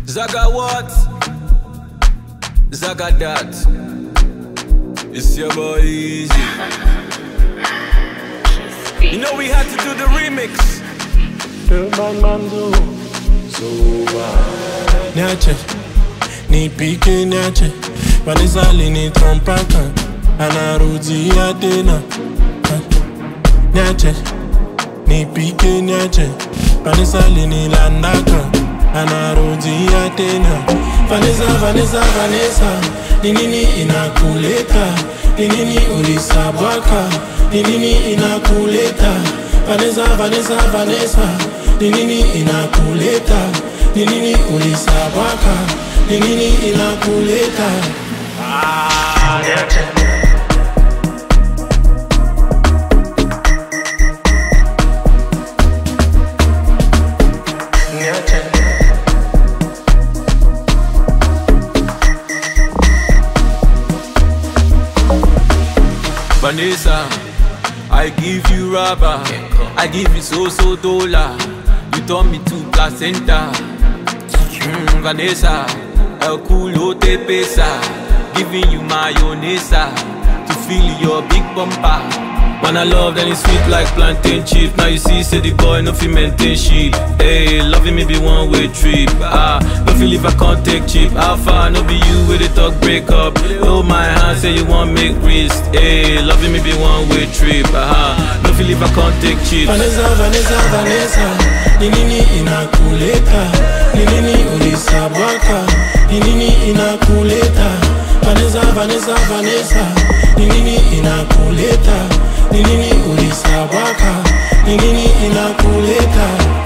Zaga what? Zaga that. It's your boy Easy. You know we had to do the remix. Niache, ni pike niache. Vanessa lini trompaka. Anarudi atena. Niache, ni pike niache. Vanessa lini landaka. Anarudi atena. Vanessa. Ninini inakuleta. Ninini ulisabwaka. Ninini inakuleta. Vanessa. Ninini inakuleta. Ninini ulisabwaka. Ninini inakuleta. Niache. Vanessa, I give you rubber, I give you so dollar. You turn me to placenta. Vanessa, el culo te pesa. Giving you mayonnaise to feel your big bumper. Man, I love that it's sweet like plantain chips. Now you see, say the boy no fi maintain shit. Hey, loving me be one way trip. No feel if I can't take cheap. How far no be you with the talk break up. Hold my hand, say you want make wrist. Hey, loving me be one way trip. No feel if I can't take cheap. Vanessa. Ninini inakuleta. Ninini ulisabwaka. Ninini inakuleta. Vanessa. Ninini inakuleta. Ninini ulisabwaka. Ninini inakuleta.